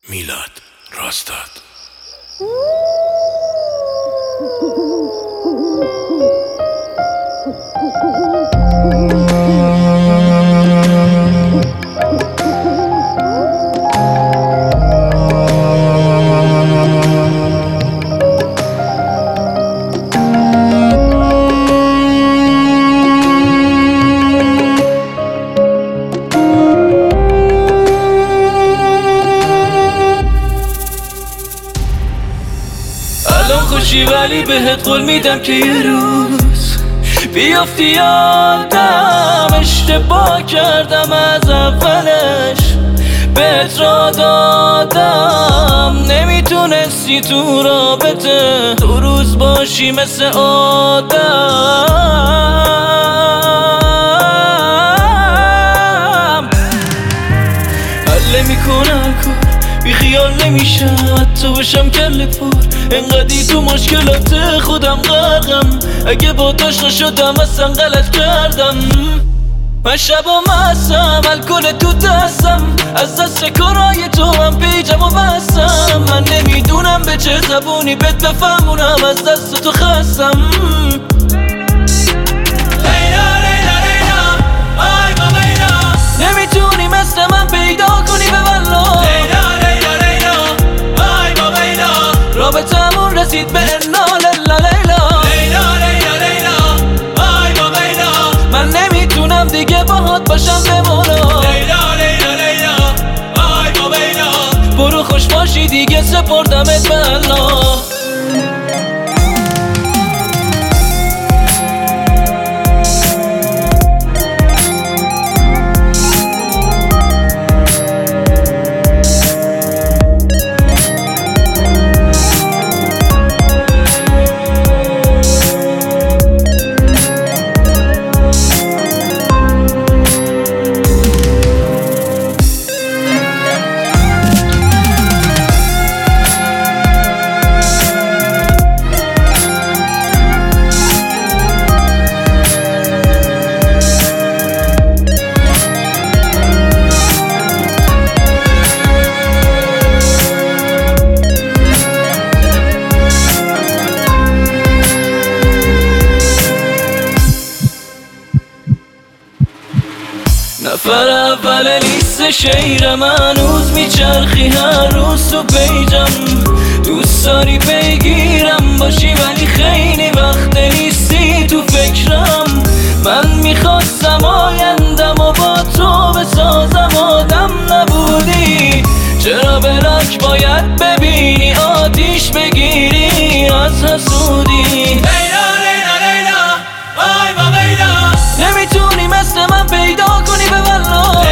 میلاد راستاد. الان خوشی ولی بهت قول میدم که یه روز بیافتی یادم اشتباه کردم از اولش بهت را دادم نمیتونستی تو رابطه 2 روز باشی مثل آدم. حل میکنم بی خیال نمیشم حتی باشم کل پر انقدی تو مشکلات خودم غرقم اگه با داشت نشدم اصلا غلط کردم من شبا مستم الکل تو دستم از دست کارای تو هم پیجم و بستم من نمیدونم به چه زبونی بهت بفهمونم از دست تو خستم نمیتونی مثل من پیدا کنی به والله رابطمون رسید به انا لیلا من نمیتونم دیگه باهات باشم بمونم برو خوش باشی دیگه سپردمت به الله. نفر اول لیست شیرم هنوز میچرخی هر روز تو پیجم دوست داری بگیرم باشی ولی خیلی وقت نیستی تو فکرم من میخواستم آیندم و با تو بسازم آدم نبودی چرا بلک باید ببینی آتیش بگیری از حسودی نمیتونی مثل من پیدا کنی به والله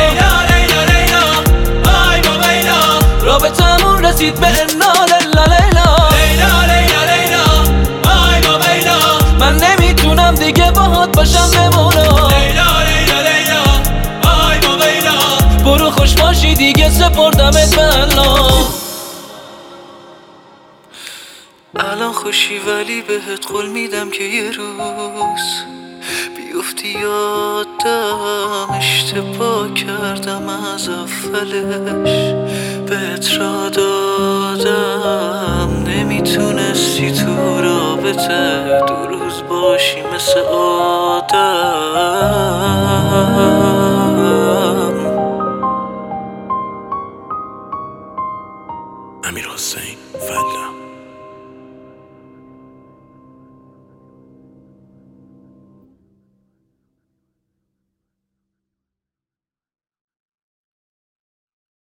رابطمون رسید به انا لیلا من نمیتونم دیگه باهات باشم بمونم برو خوش باشی دیگه سپردمت به الله. الان خوشی ولی بهت قول میدم که یه روز بیفتی یادم اشتباه کردم از اولش بهت را دادم نمیتونستی تو رابطه 2 روز باشی مثل آدم. امیر حسین فلا.